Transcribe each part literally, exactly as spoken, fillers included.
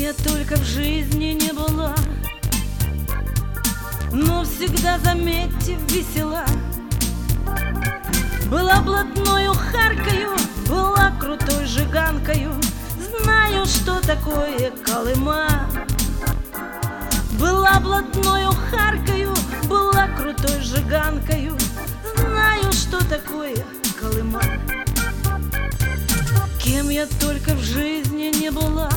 я только в жизни не была, но всегда, заметьте, весела. Была блатною харкою, была крутой жиганкою, знаю, что такое Колыма. Была блатною харкою, была крутой жиганкою, знаю, что такое Колыма. Кем я только в жизни не была,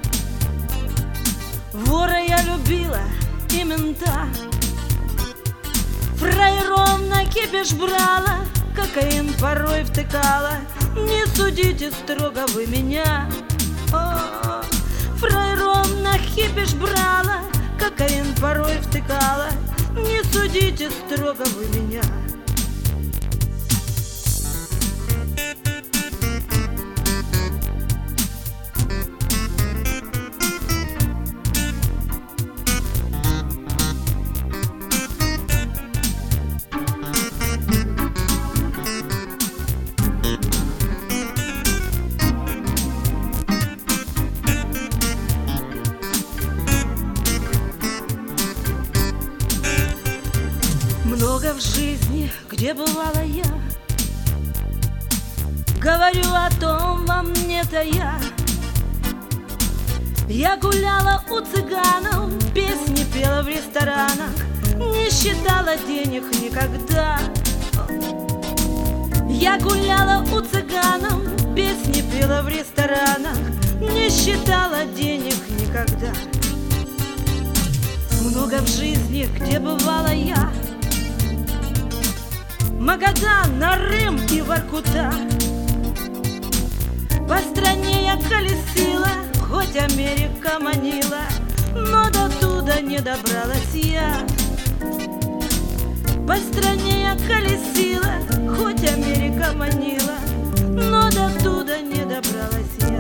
вора я любила и мента, фраеров на кипиш брала, кокаин порой втыкала. Не судите строго вы меня. О, фраеров на кипиш брала, кокаин порой втыкала. Не судите строго вы меня. Много в жизни, где бывала я, говорю о том вам не тая. Я гуляла у цыганов, песни пела в ресторанах, не считала денег никогда. Я гуляла у цыганов, песни пела в ресторанах, не считала денег никогда. Много в жизни, где бывала я, Магадан, Нарым и Воркута. По стране я колесила, хоть Америка манила, но до туда не добралась я. По стране я колесила, хоть Америка манила, но до туда не добралась я.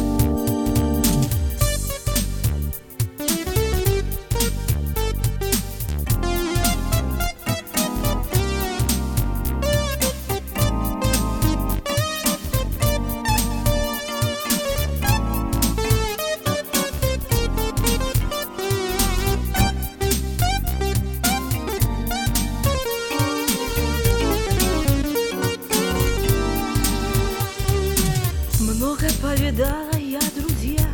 Много повидала я, друзья,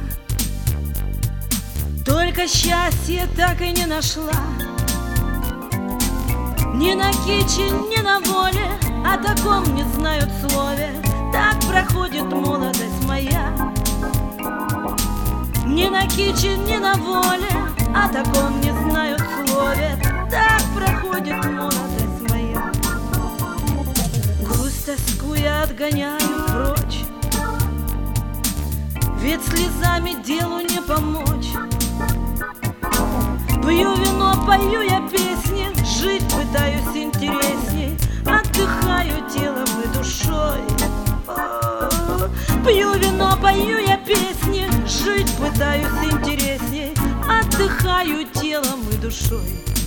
только счастья так и не нашла. Ни на киче, ни на воле о таком не знают слове. Так проходит молодость моя. Ни на киче, ни на воле о таком не знают слове. Так проходит молодость моя. Грусть, тоску я отгоняю прочь, ведь слезами делу не помочь. Пью вино, пою я песни, жить пытаюсь интересней, отдыхаю телом и душой. О, пью вино, пою я песни, жить пытаюсь интересней, отдыхаю телом и душой.